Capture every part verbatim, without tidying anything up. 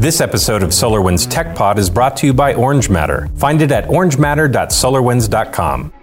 This episode of SolarWinds Tech Pod is brought to you by Orange Matter. Find it at orange matter dot solar winds dot com.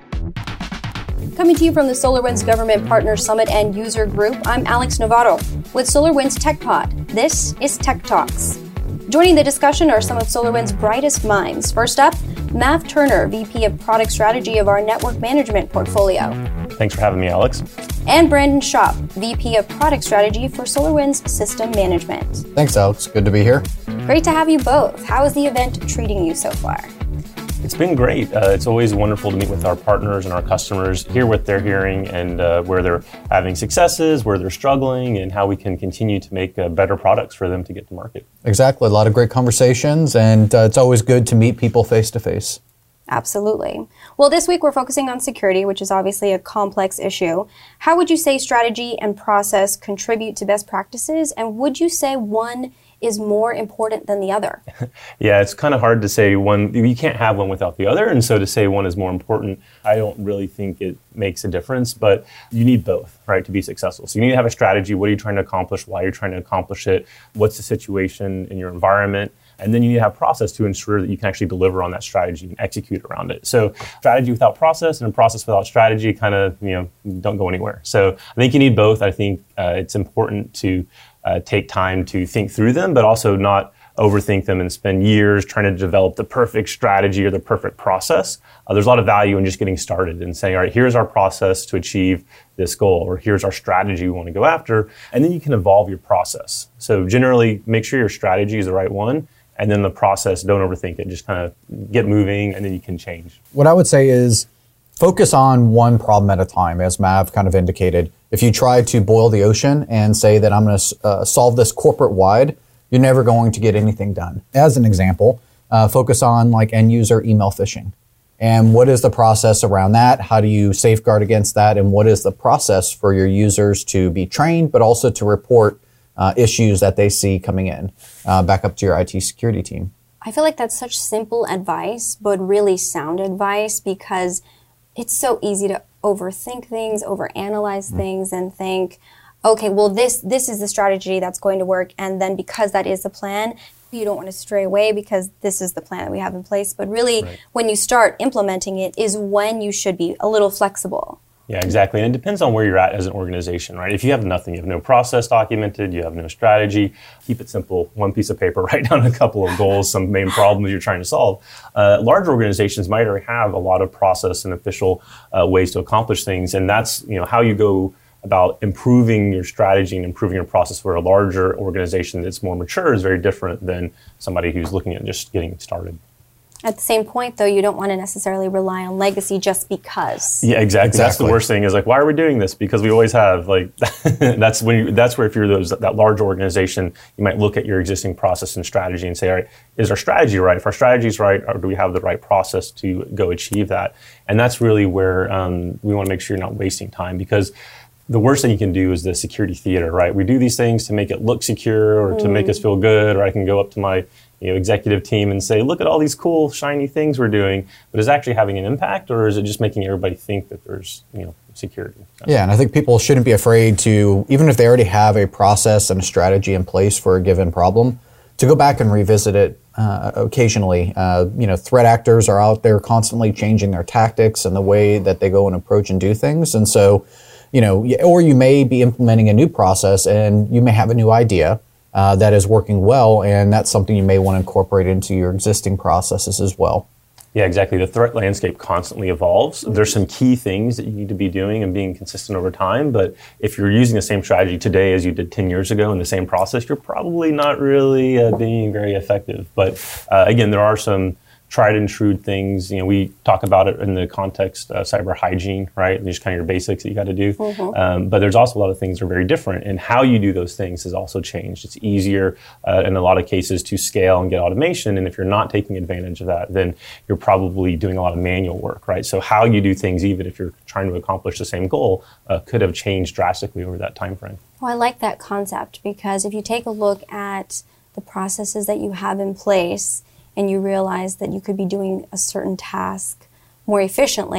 Coming to you from the SolarWinds Government Partner Summit and User Group, I'm Alex Novato with SolarWinds Tech Pod. This is Tech Talks. Joining the discussion are some of SolarWinds' brightest minds. First up, Mav Turner, V P of Product Strategy of our Network Management portfolio. Thanks for having me, Alex. And Brandon Schaap, V P of Product Strategy for SolarWinds System Management. Thanks, Alex. Good to be here. Great to have you both. How is the event treating you so far? It's been great. Uh, it's always wonderful to meet with our partners and our customers, hear what they're hearing and uh, where they're having successes, where they're struggling, and how we can continue to make uh, better products for them to get to market. Exactly. A lot of great conversations, and uh, it's always good to meet people face to face. Absolutely. Well, this week we're focusing on security, which is obviously a complex issue. How would you say strategy and process contribute to best practices, and would you say one is more important than the other? Yeah, it's kind of hard to say one, you can't have one without the other, and so to say one is more important, I don't really think it makes a difference, but you need both, right, to be successful. So you need to have a strategy. What are you trying to accomplish? Why are you trying to accomplish it? What's the situation in your environment? And then you need to have process to ensure that you can actually deliver on that strategy and execute around it. So strategy without process and a process without strategy kind of, you know, don't go anywhere. So I think you need both. I think uh, it's important to uh, take time to think through them, but also not overthink them and spend years trying to develop the perfect strategy or the perfect process. Uh, there's a lot of value in just getting started and saying, all right, here's our process to achieve this goal, or here's our strategy we want to go after. And then you can evolve your process. So generally, make sure your strategy is the right one. And then the process, don't overthink it. Just kind of get moving, and then you can change. What I would say is focus on one problem at a time, as Mav kind of indicated. If you try to boil the ocean and say that I'm going to uh, solve this corporate-wide, you're never going to get anything done. As an example, uh, focus on like end-user email phishing. And what is the process around that? How do you safeguard against that? And what is the process for your users to be trained, but also to report Uh, issues that they see coming in, uh, back up to your I T security team? I feel like that's such simple advice, but really sound advice, because it's so easy to overthink things, overanalyze mm. things, and think, okay, well, this this is the strategy that's going to work, and then because that is the plan, you don't want to stray away because this is the plan that we have in place. But really, right. when you start implementing it is when you should be a little flexible. Yeah, exactly. And it depends on where you're at as an organization, right? If you have nothing, you have no process documented, you have no strategy, keep it simple, one piece of paper, write down a couple of goals, some main problems you're trying to solve. Uh, larger organizations might already have a lot of process and official uh, ways to accomplish things. And that's, you know, how you go about improving your strategy and improving your process for a larger organization that's more mature is very different than somebody who's looking at just getting started. At the same point, though, you don't want to necessarily rely on legacy just because. Yeah, exactly. exactly. That's the worst thing is like, why are we doing this? Because we always have. Like, that's when you, that's where if you're those that large organization, you might look at your existing process and strategy and say, all right, is our strategy right? If our strategy is right, or do we have the right process to go achieve that? And that's really where um, we want to make sure you're not wasting time, because the worst thing you can do is the security theater, right? We do these things to make it look secure or mm. to make us feel good, or I can go up to my you know, executive team and say, look at all these cool, shiny things we're doing, but is it actually having an impact, or is it just making everybody think that there's, you know, security? So. Yeah, and I think people shouldn't be afraid to, even if they already have a process and a strategy in place for a given problem, to go back and revisit it uh, occasionally. Uh, you know, threat actors are out there constantly changing their tactics and the way that they go and approach and do things. And so, you know, or you may be implementing a new process and you may have a new idea Uh, that is working well, and that's something you may want to incorporate into your existing processes as well. Yeah, exactly. The threat landscape constantly evolves. There's some key things that you need to be doing and being consistent over time, but if you're using the same strategy today as you did ten years ago in the same process, you're probably not really uh, being very effective. But uh, again, there are some tried and true things. You know, we talk about it in the context of cyber hygiene, right? And just kind of your basics that you got to do. Mm-hmm. Um, but there's also a lot of things that are very different, and how you do those things has also changed. It's easier uh, in a lot of cases to scale and get automation. And if you're not taking advantage of that, then you're probably doing a lot of manual work, right? So how you do things, even if you're trying to accomplish the same goal, uh, could have changed drastically over that time frame. Well, I like that concept, because if you take a look at the processes that you have in place, and you realize that you could be doing a certain task more efficiently,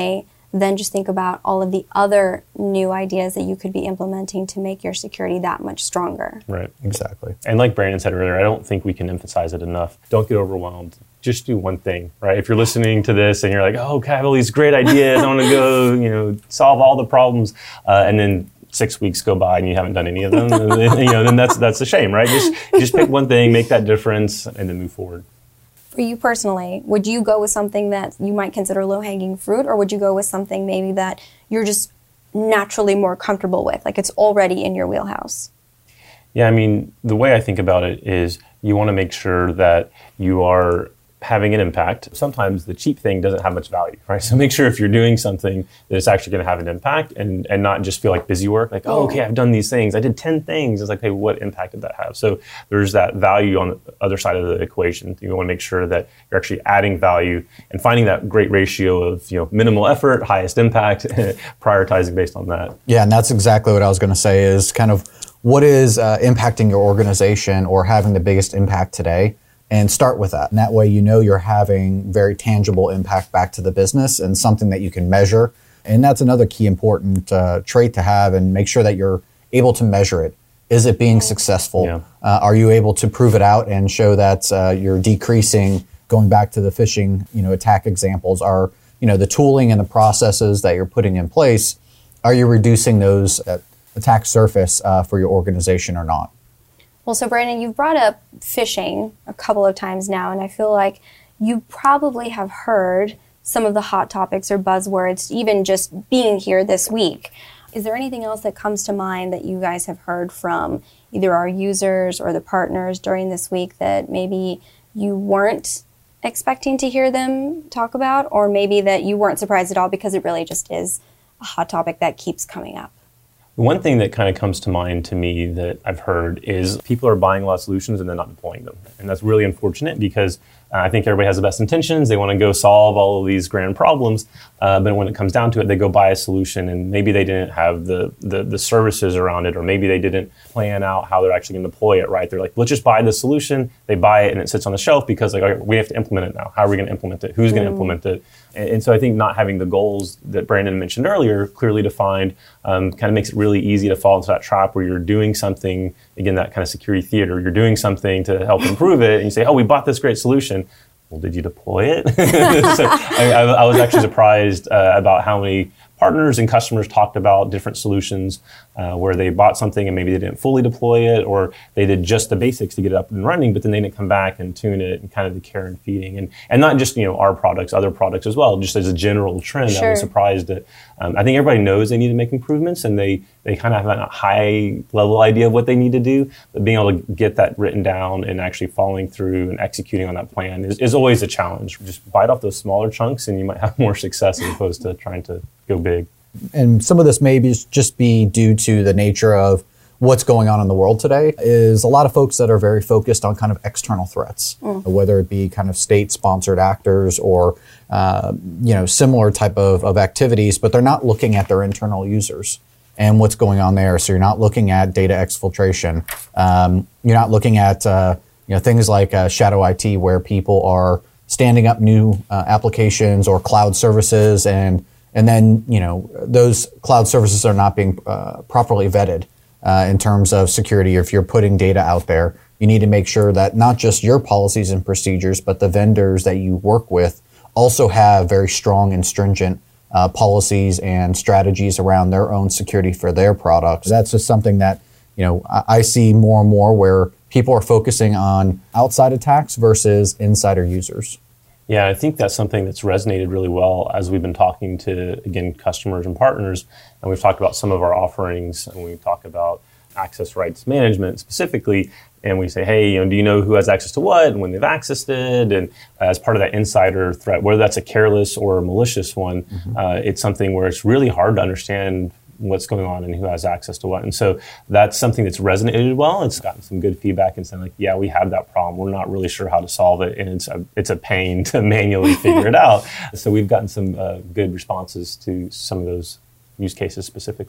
then just think about all of the other new ideas that you could be implementing to make your security that much stronger. Right. Exactly. And like Brandon said earlier, I don't think we can emphasize it enough. Don't get overwhelmed. Just do one thing, right? If you're listening to this and you're like, oh, okay, I have all these great ideas. I want to go, you know, solve all the problems. Uh, and then six weeks go by and you haven't done any of them, then, you know, then that's that's a shame, right? Just just pick one thing, make that difference, and then move forward. For you personally, would you go with something that you might consider low-hanging fruit, or would you go with something maybe that you're just naturally more comfortable with, like it's already in your wheelhouse? Yeah, I mean, the way I think about it is you want to make sure that you are having an impact. Sometimes the cheap thing doesn't have much value, right? So make sure if you're doing something that it's actually going to have an impact and, and not just feel like busy work, like, oh, okay, I've done these things. I did ten things. It's like, hey, what impact did that have? So there's that value on the other side of the equation. You want to make sure that you're actually adding value and finding that great ratio of, you know, minimal effort, highest impact, prioritizing based on that. Yeah, and that's exactly what I was going to say is kind of what is uh, impacting your organization or having the biggest impact today, and start with that. And that way you know you're having very tangible impact back to the business and something that you can measure. And that's another key important uh, trait to have, and make sure that you're able to measure it. Is it being successful? Yeah. Uh, are you able to prove it out and show that uh, you're decreasing, going back to the phishing, you know, attack examples, are, you know, the tooling and the processes that you're putting in place, are you reducing those uh, attack surface uh, for your organization or not? Well, so Brandon, you've brought up phishing a couple of times now, and I feel like you probably have heard some of the hot topics or buzzwords, even just being here this week. Is there anything else that comes to mind that you guys have heard from either our users or the partners during this week that maybe you weren't expecting to hear them talk about, or maybe that you weren't surprised at all because it really just is a hot topic that keeps coming up? One thing that kind of comes to mind to me that I've heard is people are buying a lot of solutions and they're not deploying them. And that's really unfortunate because uh, I think everybody has the best intentions. They want to go solve all of these grand problems. Uh, but when it comes down to it, they go buy a solution and maybe they didn't have the, the, the services around it, or maybe they didn't plan out how they're actually going to deploy it, right? They're like, let's just buy the solution. They buy it and it sits on the shelf because like, okay, we have to implement it now. How are we going to implement it? Who's mm. going to implement it? And, and so I think not having the goals that Brandon mentioned earlier clearly defined um, kind of makes it really easy to fall into that trap where you're doing something, again, that kind of security theater, you're doing something to help improve it and you say, oh, we bought this great solution. Well, did you deploy it? so I, I, I was actually surprised uh, about how many partners and customers talked about different solutions uh, where they bought something and maybe they didn't fully deploy it, or they did just the basics to get it up and running, but then they didn't come back and tune it and kind of the care and feeding. And and not just, you know, our products, other products as well, just as a general trend. Sure. I was surprised that um, I think everybody knows they need to make improvements and they, they kind of have a high level idea of what they need to do, but being able to get that written down and actually following through and executing on that plan is, is always a challenge. Just bite off those smaller chunks and you might have more success as opposed to trying to go big. And some of this may be just be due to the nature of what's going on in the world today, is a lot of folks that are very focused on kind of external threats, mm. whether it be kind of state-sponsored actors or uh, you know, similar type of, of activities, but they're not looking at their internal users and what's going on there. So you're not looking at data exfiltration. Um, you're not looking at uh, you know, things like uh, shadow I T, where people are standing up new uh, applications or cloud services, and And then, you know, those cloud services are not being uh, properly vetted uh, in terms of security. If you're putting data out there, you need to make sure that not just your policies and procedures, but the vendors that you work with also have very strong and stringent uh, policies and strategies around their own security for their products. That's just something that, you know, I, I see more and more where people are focusing on outside attacks versus insider users. Yeah, I think that's something that's resonated really well as we've been talking to, again, customers and partners. And we've talked about some of our offerings, and we talk about access rights management specifically. And we say, hey, you know, do you know who has access to what and when they've accessed it? And as part of that insider threat, whether that's a careless or a malicious one, mm-hmm. uh, it's something where it's really hard to understand what's going on and who has access to what. And so that's something that's resonated well. It's gotten some good feedback and saying like, yeah, we have that problem. We're not really sure how to solve it. And it's a, it's a pain to manually figure it out. So we've gotten some uh, good responses to some of those use cases specifically.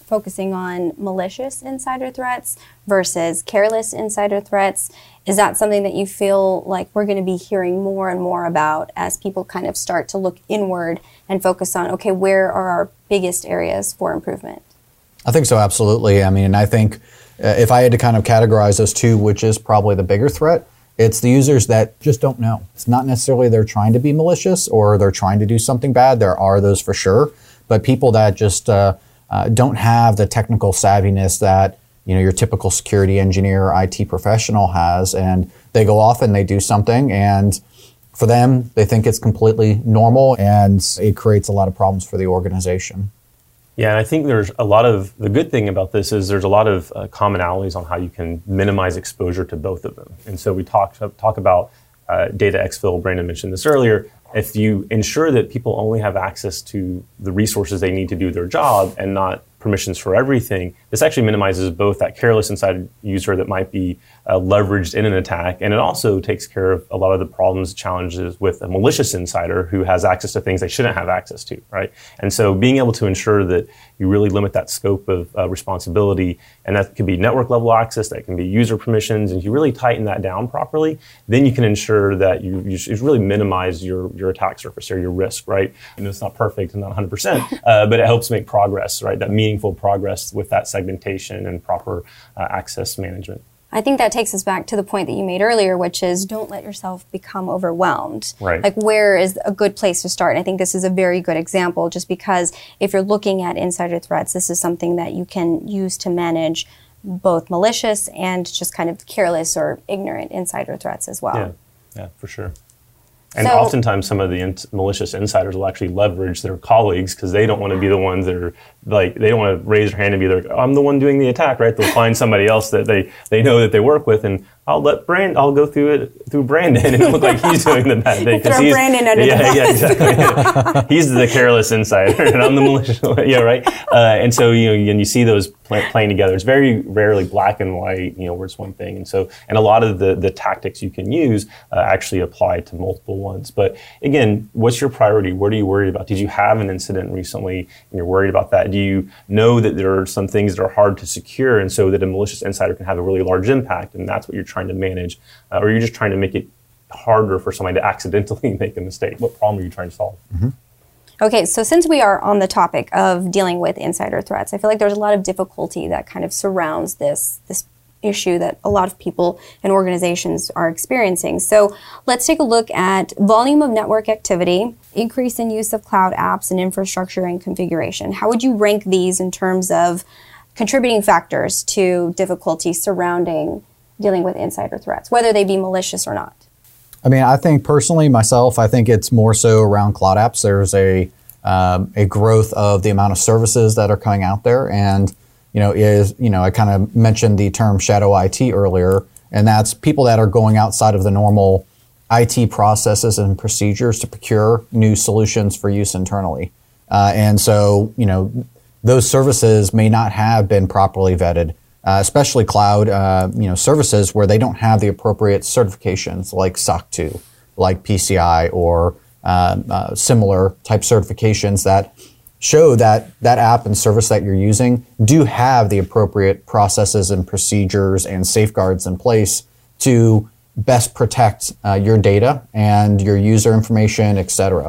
focusing on malicious insider threats versus careless insider threats. Is that something that you feel like we're going to be hearing more and more about as people kind of start to look inward and focus on, okay, where are our biggest areas for improvement? I think so, absolutely. I mean, I think uh, if I had to kind of categorize those two, which is probably the bigger threat, it's the users that just don't know. It's not necessarily they're trying to be malicious or they're trying to do something bad. There are those for sure. But people that just uh, uh, don't have the technical savviness that you know your typical security engineer or I T professional has, and they go off and they do something, and for them, they think it's completely normal, and it creates a lot of problems for the organization. Yeah, and I think there's a lot of, the good thing about this is there's a lot of uh, commonalities on how you can minimize exposure to both of them. And so we talk, talk about uh, data exfil, Brandon mentioned this earlier. If you ensure that people only have access to the resources they need to do their job and not permissions for everything, this actually minimizes both that careless inside user that might be uh, leveraged in an attack, and it also takes care of a lot of the problems, challenges with a malicious insider who has access to things they shouldn't have access to, right? And so being able to ensure that you really limit that scope of uh, responsibility, and that could be network level access, that can be user permissions, and if you really tighten that down properly, then you can ensure that you, you should really minimize your, your attack surface or your risk, right? And it's not perfect and not one hundred percent, uh, but it helps make progress, right? That meaningful progress with that segmentation and proper uh, access management. I think that takes us back to the point that you made earlier, which is don't let yourself become overwhelmed. Right. Like, where is a good place to start? And I think this is a very good example, just because if you're looking at insider threats, this is something that you can use to manage both malicious and just kind of careless or ignorant insider threats as well. Yeah, yeah, for sure. And So- oftentimes some of the in- malicious insiders will actually leverage their colleagues because they don't want to be the ones that are like, they don't want to raise their hand and be like, I'm the one doing the attack, right? They'll find somebody else that they, they know that they work with, and I'll let Brand, I'll go through it through Brandon and it'll look like he's doing the bad thing. Throw he's, Brandon under yeah, the bus. Yeah, exactly. He's the careless insider and I'm the malicious one. Yeah, right? Uh, and so, you know, and you see those play, playing together. It's very rarely black and white, you know, where it's one thing. And so, and a lot of the, the tactics you can use uh, actually apply to multiple ones. But again, what's your priority? What are you worried about? Did you have an incident recently and you're worried about that? Do you know that there are some things that are hard to secure, and so that a malicious insider can have a really large impact, and that's what you're trying to manage? Uh, or you're just trying to make it harder for somebody to accidentally make a mistake? What problem are you trying to solve? Mm-hmm. Okay, so since we are on the topic of dealing with insider threats, I feel like there's a lot of difficulty that kind of surrounds this this issue that a lot of people and organizations are experiencing. So let's take a look at volume of network activity, increase in use of cloud apps and infrastructure and configuration. How would you rank these in terms of contributing factors to difficulty surrounding dealing with insider threats, whether they be malicious or not? I mean, I think personally, myself, I think it's more so around cloud apps. There's a um, a growth of the amount of services that are coming out there, and you know, is you know, I kind of mentioned the term shadow I T earlier, and that's people that are going outside of the normal I T processes and procedures to procure new solutions for use internally. Uh, and so, you know, those services may not have been properly vetted. Uh, especially cloud, uh, you know, services where they don't have the appropriate certifications like S O C two, like P C I, or uh, uh, similar type certifications that show that that app and service that you're using do have the appropriate processes and procedures and safeguards in place to best protect uh, your data and your user information, et cetera.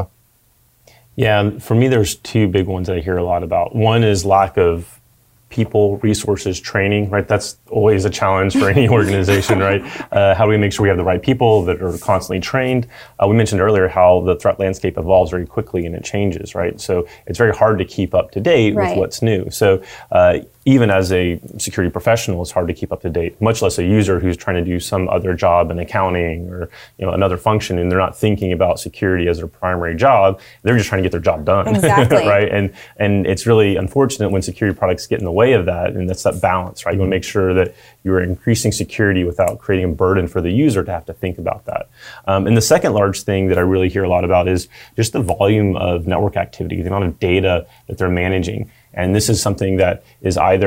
Yeah, for me, there's two big ones that I hear a lot about. One is lack of people, resources, training, right? That's always a challenge for any organization, right? Uh, how do we make sure we have the right people that are constantly trained? Uh, we mentioned earlier how the threat landscape evolves very quickly and it changes, right? So it's very hard to keep up to date Right. with what's new. So uh, even as a security professional, it's hard to keep up to date, much less a user who's trying to do some other job in accounting or you know another function, and they're not thinking about security as their primary job. They're just trying to get their job done, Exactly. right? And and it's really unfortunate when security products get in the way of that, and that's that balance, right? You want to make sure that you're increasing security without creating a burden for the user to have to think about that. Um, and the second large thing that I really hear a lot about is just the volume of network activity, the amount of data that they're managing. And this is something that is either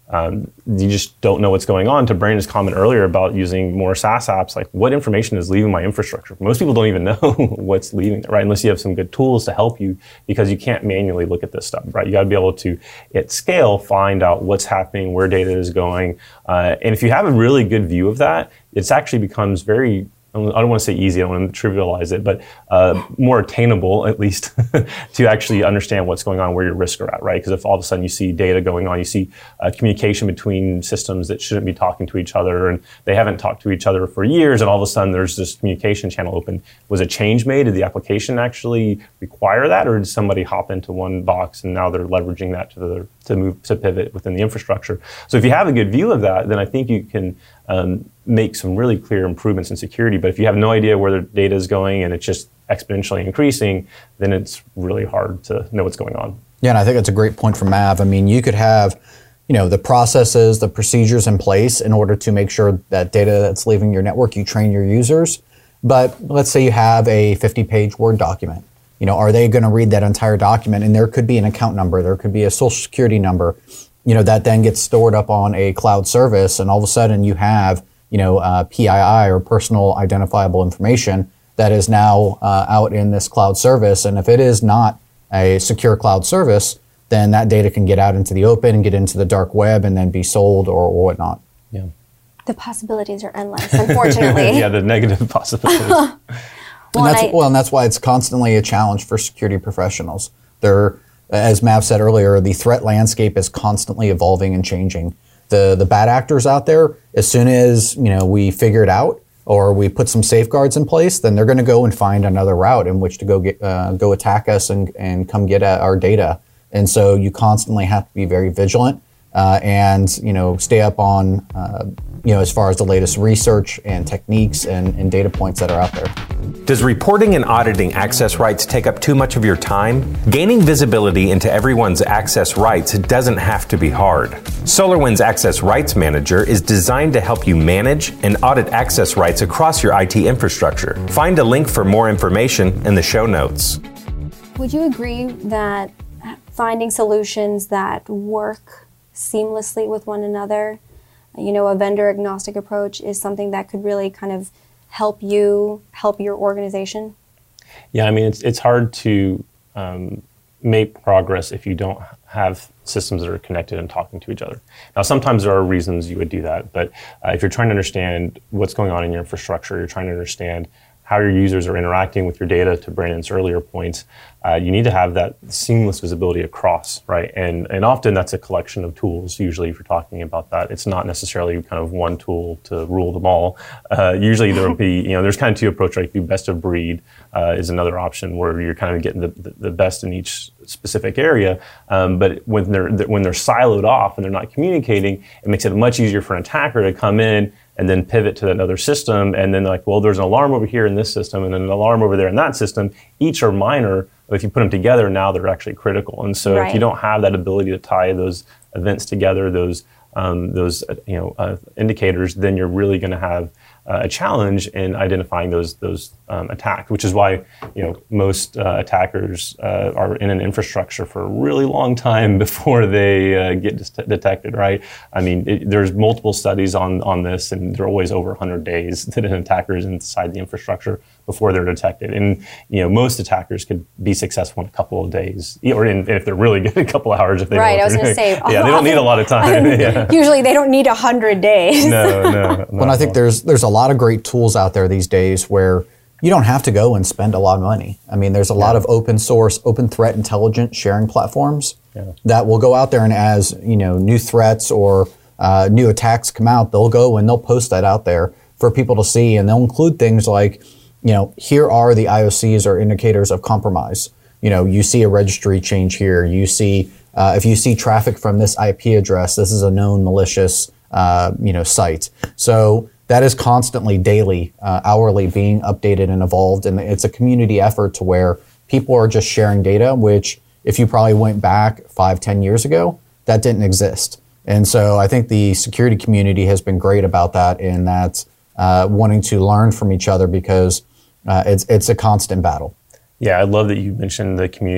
um, you just don't know what's going on. To Brandon's comment earlier about using more SaaS apps, like what information is leaving my infrastructure? Most people don't even know what's leaving, right? Unless you have some good tools to help you, because you can't manually look at this stuff, right? You got to be able to, at scale, find out what's happening, where data is going. Uh, and if you have a really good view of that, it actually becomes very, I don't want to say easy, I don't want to trivialize it, but uh, more attainable, at least, to actually understand what's going on, where your risks are at, right? Because if all of a sudden you see data going on, you see uh, communication between systems that shouldn't be talking to each other, and they haven't talked to each other for years, and all of a sudden there's this communication channel open. Was a change made? Did the application actually require that, or did somebody hop into one box and now they're leveraging that to the to move to pivot within the infrastructure? So if you have a good view of that, then I think you can um, make some really clear improvements in security. But if you have no idea where the data is going and it's just exponentially increasing, then it's really hard to know what's going on. Yeah, and I think that's a great point from Mav. I mean, you could have, you know, the processes, the procedures in place in order to make sure that data that's leaving your network, you train your users. But let's say you have a fifty-page Word document. You know, are they going to read that entire document? And there could be an account number, there could be a social security number, you know, that then gets stored up on a cloud service, and all of a sudden you have, you know, uh, P I I, or personal identifiable information, that is now uh, out in this cloud service. And if it is not a secure cloud service, then that data can get out into the open and get into the dark web and then be sold or, or whatnot. Yeah. The possibilities are endless, unfortunately. Yeah, the negative possibilities. Well, and that's, I, well, and that's why it's constantly a challenge for security professionals. They're, as Mav said earlier, the threat landscape is constantly evolving and changing. The the bad actors out there, as soon as, you know, we figure it out or we put some safeguards in place, then they're going to go and find another route in which to go get uh, go attack us and and come get at our data. And so you constantly have to be very vigilant uh, and, you know, stay up on uh, you know, as far as the latest research and techniques and, and data points that are out there. Does reporting and auditing access rights take up too much of your time? Gaining visibility into everyone's access rights doesn't have to be hard. SolarWinds Access Rights Manager is designed to help you manage and audit access rights across your I T infrastructure. Find a link for more information in the show notes. Would you agree that finding solutions that work seamlessly with one another, you know, a vendor agnostic approach, is something that could really kind of help you, help your organization? Yeah, I mean, it's it's hard to um, make progress if you don't have systems that are connected and talking to each other. Now, sometimes there are reasons you would do that, but uh, if you're trying to understand what's going on in your infrastructure, you're trying to understand how your users are interacting with your data, to Brandon's earlier points, uh, you need to have that seamless visibility across, right? And and often that's a collection of tools. Usually, if you're talking about that, it's not necessarily kind of one tool to rule them all. Uh, usually, there will be, you know, there's kind of two approaches. Right? The best of breed uh, is another option where you're kind of getting the, the, the best in each specific area. Um, but when they're when they're siloed off and they're not communicating, it makes it much easier for an attacker to come in and then pivot to another system, and then like, well, there's an alarm over here in this system, and then an alarm over there in that system. Each are minor, but if you put them together, now they're actually critical. And so, right. if you don't have that ability to tie those events together, those um, those uh, you know uh, indicators, then you're really going to have uh, a challenge in identifying those those um, attacks. Which is why, you know, most uh, attackers uh, are in an infrastructure for a really long time before they uh, get dis- detected. Right? I mean, it, there's multiple studies on on this, and they're always over one hundred days that an attacker is inside the infrastructure before they're detected. And, you know, most attackers could be successful in a couple of days, or in, if they're really good, a couple of hours. If they right, I was going to say. Yeah, they don't need a lot of time. Yeah. Usually they don't need one hundred days. No, no. Well, I think there's there's a lot of great tools out there these days where you don't have to go and spend a lot of money. I mean, there's a yeah. lot of open source, open threat intelligence sharing platforms yeah. that will go out there, and as, you know, new threats or uh, new attacks come out, they'll go and they'll post that out there for people to see, and they'll include things like, you know, here are the I O Cs or indicators of compromise. You know, you see a registry change here. You see, uh, if you see traffic from this I P address, this is a known malicious, uh, you know, site. So that is constantly, daily, uh, hourly being updated and evolved. And it's a community effort to where people are just sharing data, which if you probably went back five, ten years ago, that didn't exist. And so I think the security community has been great about that, in that uh, wanting to learn from each other, because uh, it's it's a constant battle. Yeah, I love that you mentioned the community.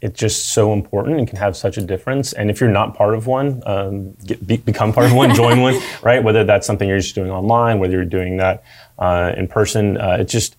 it's just so important and can have such a difference. And if you're not part of one, um, get, be, become part of one, join one, right? Whether that's something you're just doing online, whether you're doing that uh, in person, uh, it's just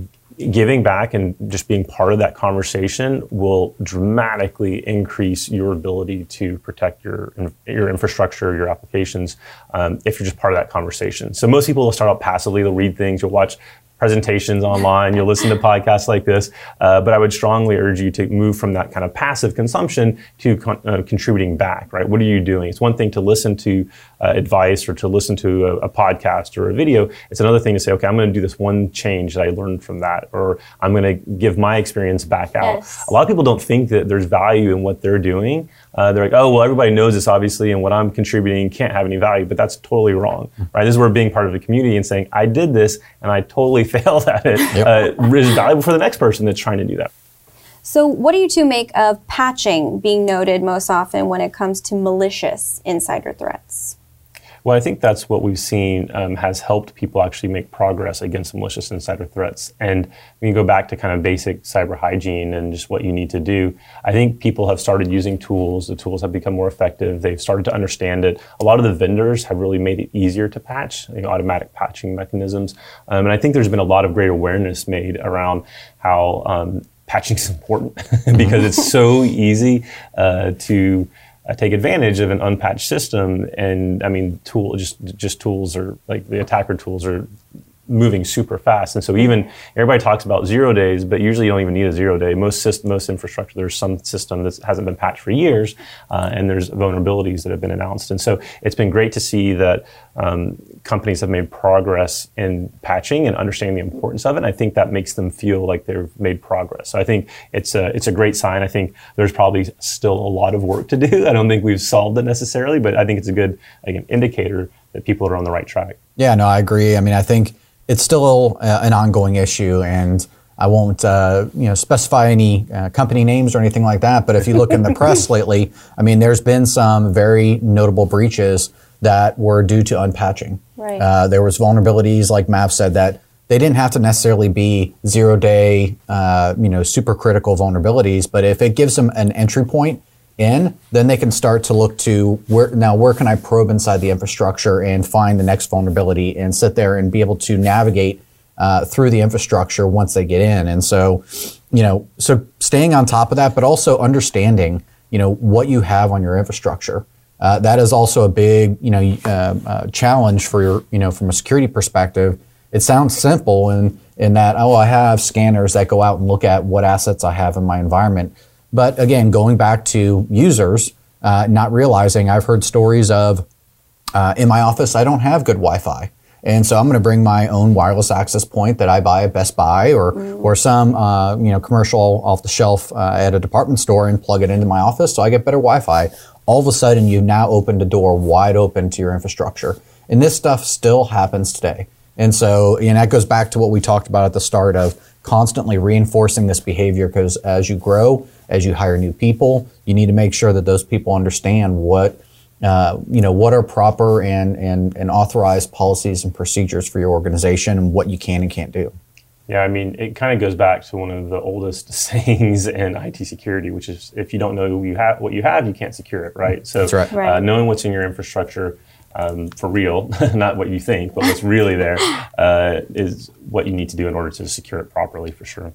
giving back and just being part of that conversation will dramatically increase your ability to protect your your infrastructure, your applications, um, if you're just part of that conversation. So most people will start out passively, they'll read things, you'll watch presentations online, you'll listen to podcasts like this, uh, but I would strongly urge you to move from that kind of passive consumption to con- uh, contributing back, right? What are you doing? It's one thing to listen to uh, advice or to listen to a, a podcast or a video. It's another thing to say, okay, I'm going to do this one change that I learned from that, or I'm going to give my experience back out. Yes. A lot of people don't think that there's value in what they're doing. Uh, they're like, oh, well, everybody knows this, obviously, and what I'm contributing can't have any value, but that's totally wrong, right? This is where being part of the community and saying, I did this, and I totally failed at it, yep. uh, is valuable for the next person that's trying to do that. So what do you two make of patching being noted most often when it comes to malicious insider threats? Well, I think that's what we've seen um, has helped people actually make progress against malicious insider threats. And when you go back to kind of basic cyber hygiene and just what you need to do, I think people have started using tools. The tools have become more effective. They've started to understand it. A lot of the vendors have really made it easier to patch, you know, automatic patching mechanisms. Um, and I think there's been a lot of great awareness made around how um, patching is important because it's so easy uh, to Uh, take advantage of an unpatched system. And I mean, tool just just tools are like the attacker tools are moving super fast. And so even everybody talks about zero days, but usually you don't even need a zero day. Most system, most infrastructure, there's some system that hasn't been patched for years, uh, and there's vulnerabilities that have been announced. And so it's been great to see that um, companies have made progress in patching and understanding the importance of it. And I think that makes them feel like they've made progress. So I think it's a, it's a great sign. I think there's probably still a lot of work to do. I don't think we've solved it necessarily, but I think it's a good, again, indicator that people are on the right track. Yeah, no, I agree. I mean, I think it's still uh, an ongoing issue, and I won't, uh, you know, specify any uh, company names or anything like that. But if you look in the press lately, I mean, there's been some very notable breaches that were due to unpatching. Right. Uh, there was vulnerabilities, like Mav said, that they didn't have to necessarily be zero-day, uh, you know, super critical vulnerabilities. But if it gives them an entry point in, then they can start to look to where now where can I probe inside the infrastructure and find the next vulnerability and sit there and be able to navigate uh, through the infrastructure once they get in. And so, you know, so staying on top of that, but also understanding, you know, what you have on your infrastructure. Uh, that is also a big, you know, uh, uh, challenge for your, you know, from a security perspective. It sounds simple in in that, oh, I have scanners that go out and look at what assets I have in my environment. But again, going back to users, uh, not realizing, I've heard stories of, uh, in my office, I don't have good Wi-Fi. And so I'm going to bring my own wireless access point that I buy at Best Buy or mm. or some uh, you know commercial off the shelf uh, at a department store and plug it into my office so I get better Wi-Fi. All of a sudden, you've now opened a door wide open to your infrastructure. And this stuff still happens today. And so, and that goes back to what we talked about at the start of constantly reinforcing this behavior, because as you grow, as you hire new people, you need to make sure that those people understand what, uh, you know, what are proper and, and, and authorized policies and procedures for your organization and what you can and can't do. Yeah, I mean, it kind of goes back to one of the oldest sayings in I T security, which is if you don't know you have what you have, you can't secure it, right? So That's right. Uh, knowing what's in your infrastructure um, for real, not what you think, but what's really there, uh, is what you need to do in order to secure it properly, for sure.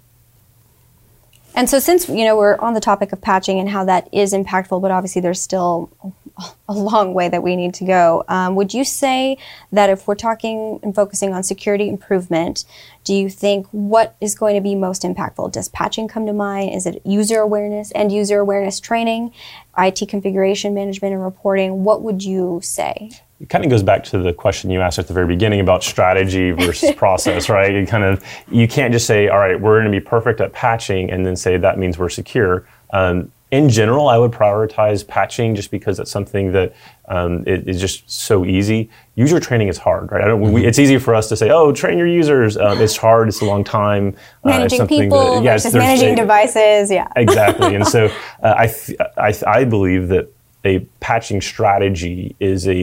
And so since, you know, we're on the topic of patching and how that is impactful, but obviously there's still a long way that we need to go, um, would you say that if we're talking and focusing on security improvement, do you think what is going to be most impactful? Does patching come to mind? Is it user awareness and user awareness training, I T configuration management and reporting? What would you say? It kind of goes back to the question you asked at the very beginning about strategy versus process, right? You kind of, you can't just say, all right, we're going to be perfect at patching and then say that means we're secure. Um, in general, I would prioritize patching just because it's something that um, it is just so easy. User training is hard, right? I don't, we, it's easy for us to say, oh, train your users. Um, it's hard. It's a long time. Managing uh, people that, yeah, versus managing devices. Yeah, exactly. And so uh, I, th- I, I believe that a patching strategy is a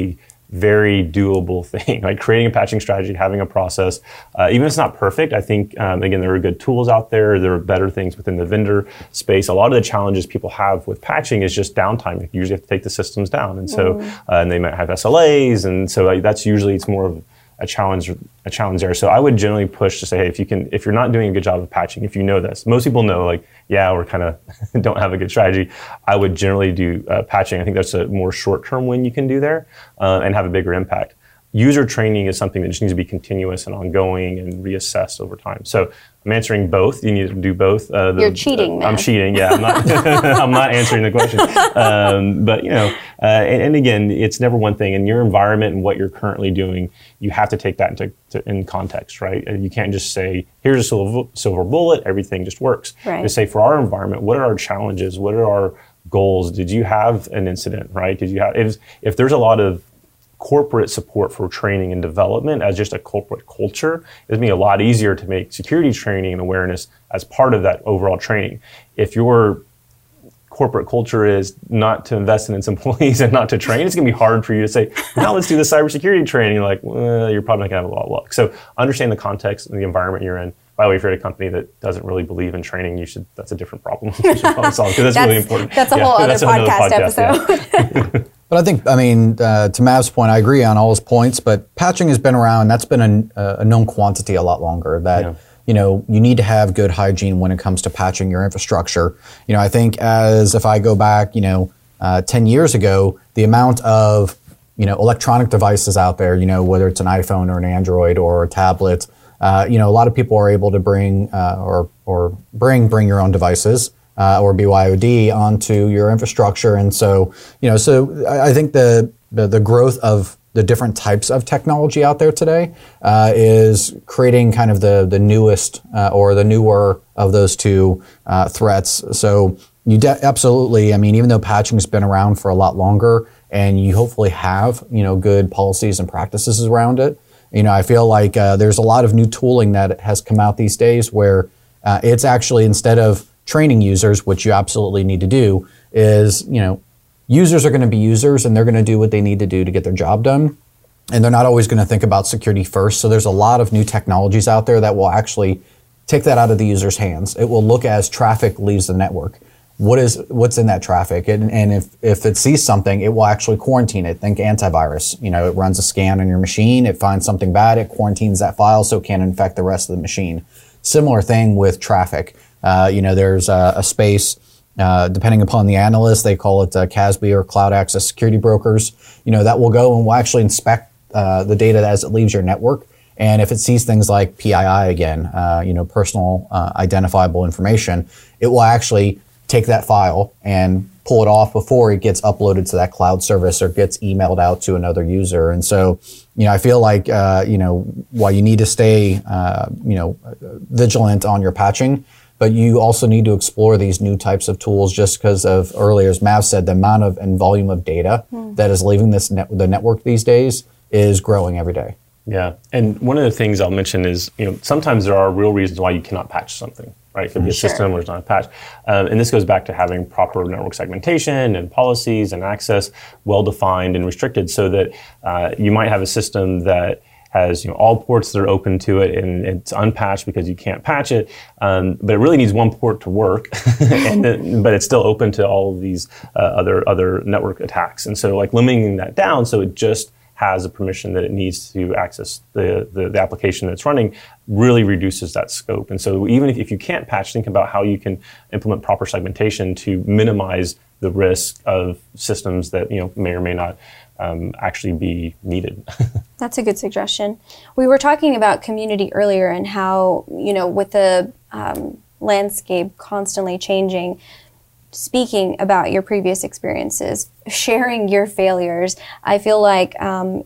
very doable thing. Like creating a patching strategy, having a process, uh, even if it's not perfect, I think, um, again, there are good tools out there. There are better things within the vendor space. A lot of the challenges people have with patching is just downtime. You usually have to take the systems down. And so, mm. uh, and they might have S L As. And so like, that's usually, it's more of a challenge, a challenge there. So I would generally push to say, hey, if you can, if you're not doing a good job of patching, if you know this, most people know like, yeah, we're kind of don't have a good strategy. I would generally do uh, patching. I think that's a more short-term win you can do there uh, and have a bigger impact. User training is something that just needs to be continuous and ongoing and reassessed over time. So I'm answering both. You need to do both. Uh, the, You're cheating, uh, man. I'm cheating. Yeah, I'm not. I'm not answering the question. Um, but you know, uh, and, and again, it's never one thing. In your environment and what you're currently doing, you have to take that into to, in context, right? And you can't just say, "Here's a silver, silver bullet. Everything just works." Right. Just say, for our environment, what are our challenges? What are our goals? Did you have an incident? Right? Did you have? If if there's a lot of corporate support for training and development as just a corporate culture, it's going to be a lot easier to make security training and awareness as part of that overall training. If your corporate culture is not to invest in its employees and not to train, it's going to be hard for you to say, now let's do the cybersecurity training. You're like, well, you're probably not going to have a lot of luck. So understand the context and the environment you're in. By the way, if you're at a company that doesn't really believe in training, you should. That's a different problem. You should probably solve because that's, that's really important. That's a yeah, whole other that's podcast, podcast episode. Yeah. But I think, I mean, uh, to Mav's point, I agree on all his points, but patching has been around. That's been a, a known quantity a lot longer, that, yeah. you know, you need to have good hygiene when it comes to patching your infrastructure. You know, I think as if I go back, you know, uh, ten years ago, the amount of, you know, electronic devices out there, you know, whether it's an iPhone or an Android or a tablet, uh, you know, a lot of people are able to bring uh, or, or bring, bring your own devices. Uh, or B Y O D onto your infrastructure. And so, you know, so I, I think the, the the growth of the different types of technology out there today uh, is creating kind of the, the newest uh, or the newer of those two uh, threats. So you de- absolutely, I mean, even though patching has been around for a lot longer and you hopefully have, you know, good policies and practices around it, you know, I feel like uh, there's a lot of new tooling that has come out these days where uh, it's actually, instead of training users, which you absolutely need to do, is, you know, users are going to be users and they're going to do what they need to do to get their job done. And they're not always going to think about security first. So there's a lot of new technologies out there that will actually take that out of the user's hands. It will look as traffic leaves the network. What is, what's in that traffic? And, and if, if it sees something, it will actually quarantine it. Think antivirus. You know, it runs a scan on your machine. It finds something bad. It quarantines that file so it can't infect the rest of the machine. Similar thing with traffic. Uh, you know, there's a, a space, uh, depending upon the analyst, they call it uh, C A S B or Cloud Access Security Brokers, you know, that will go and will actually inspect uh, the data as it leaves your network. And if it sees things like P I I again, uh, you know, personal uh, identifiable information, it will actually take that file and pull it off before it gets uploaded to that cloud service or gets emailed out to another user. And so, you know, I feel like, uh, you know, while you need to stay, uh, you know, vigilant on your patching, but you also need to explore these new types of tools just because of, earlier, as Mav said, the amount of and volume of data mm. that is leaving this net, the network these days is growing every day. Yeah, and one of the things I'll mention is, you know, sometimes there are real reasons why you cannot patch something, right? It could be a sure. system where it's not a patch. Um, and this goes back to having proper network segmentation and policies and access well-defined and restricted so that uh, you might have a system that has, you know, all ports that are open to it and it's unpatched because you can't patch it, um, but it really needs one port to work, and then, but it's still open to all of these uh, other other network attacks. And so, like limiting that down so it just has a permission that it needs to access the, the, the application that's running really reduces that scope. And so even if, if you can't patch, think about how you can implement proper segmentation to minimize the risk of systems that, you know, may or may not um, actually be needed. That's a good suggestion. We were talking about community earlier and how, you know, with the um, landscape constantly changing, speaking about your previous experiences, sharing your failures, I feel like um,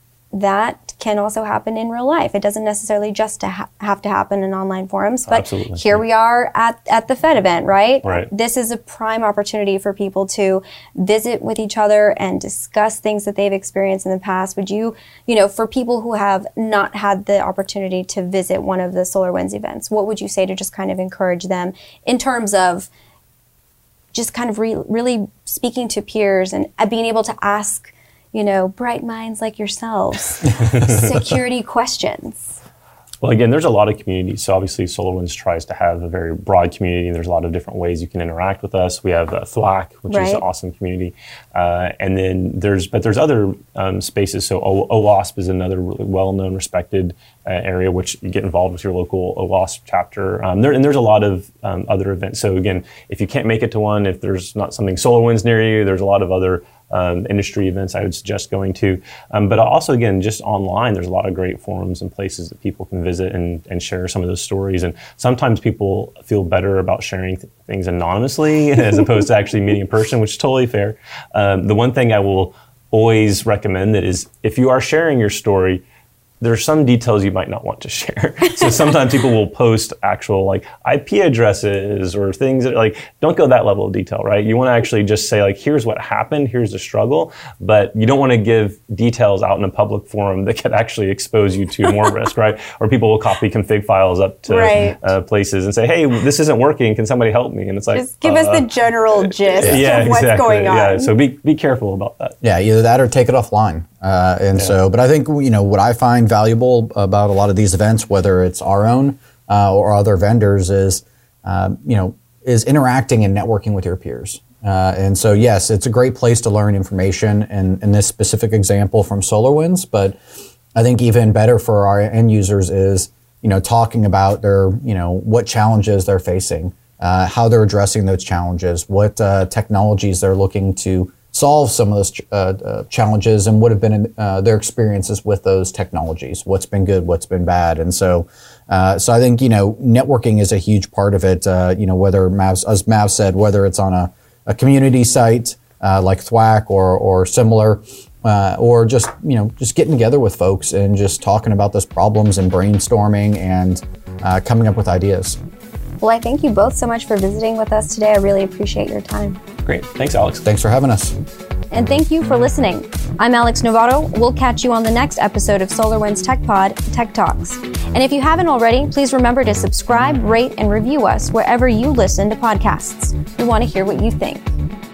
that can also happen in real life. It doesn't necessarily just to ha- have to happen in online forums, but Absolutely. Here we are at, at the Fed event, right? Right? This is a prime opportunity for people to visit with each other and discuss things that they've experienced in the past. Would you, you know, for people who have not had the opportunity to visit one of the SolarWinds events, what would you say to just kind of encourage them in terms of just kind of re- really speaking to peers and being able to ask, you know, bright minds like yourselves, security questions? Well, again, there's a lot of communities. So obviously SolarWinds tries to have a very broad community. There's a lot of different ways you can interact with us. We have uh, Thwack, which right. is an awesome community. Uh, and then there's, but there's other um, spaces. So o- OWASP is another really well-known, respected uh, area, which you get involved with your local OWASP chapter. Um, there, and there's a lot of um, other events. So again, if you can't make it to one, if there's not something SolarWinds near you, there's a lot of other Um, industry events I would suggest going to. Um, but also, again, just online, there's a lot of great forums and places that people can visit and, and share some of those stories. And sometimes people feel better about sharing th- things anonymously as opposed to actually meeting in person, which is totally fair. Um, the one thing I will always recommend that is if you are sharing your story, there's some details you might not want to share. So sometimes people will post actual like I P addresses or things that like, don't go that level of detail, right? You want to actually just say like, here's what happened, here's the struggle, but you don't want to give details out in a public forum that could actually expose you to more risk, right? Or people will copy config files up to right. uh, places and say, hey, this isn't working, can somebody help me? And it's like, just give uh, us the general gist yeah, of what's exactly. going on. Yeah, so be be careful about that. Yeah, either that or take it offline. Uh, and yeah. so, but I think, you know, what I find valuable about a lot of these events, whether it's our own uh, or other vendors, is, um, you know, is interacting and networking with your peers. Uh, and so, yes, it's a great place to learn information in, in this specific example from SolarWinds. But I think even better for our end users is, you know, talking about their, you know, what challenges they're facing, uh, how they're addressing those challenges, what uh, technologies they're looking to solve some of those uh, uh, challenges, and what have been uh, their experiences with those technologies. What's been good, what's been bad, and so, uh, so I think you know networking is a huge part of it. Uh, you know, whether Mav, as Mav said, whether it's on a, a community site uh, like Thwack or or similar, uh, or just you know just getting together with folks and just talking about those problems and brainstorming and uh, coming up with ideas. Well, I thank you both so much for visiting with us today. I really appreciate your time. Great. Thanks, Alex. Thanks for having us. And thank you for listening. I'm Alex Novato. We'll catch you on the next episode of SolarWinds Tech Pod, Tech Talks. And if you haven't already, please remember to subscribe, rate, and review us wherever you listen to podcasts. We want to hear what you think.